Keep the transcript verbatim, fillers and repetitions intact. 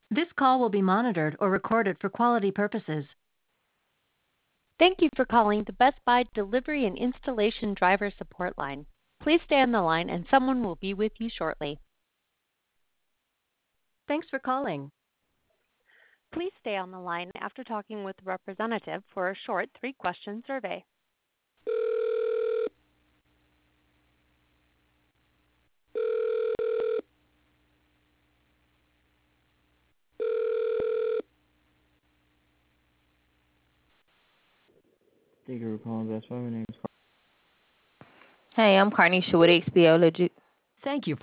This call will be monitored or recorded for quality purposes. Thank you for calling the Best Buy Delivery and Installation Driver Support Line. Please stay on the line and someone will be with you shortly. Thanks for calling. Please stay on the line after talking with the representative for a short three-question survey. Thank you for calling Best Buy. My name is Carl. Hey, I'm Carnisha with X B O Logic. Thank you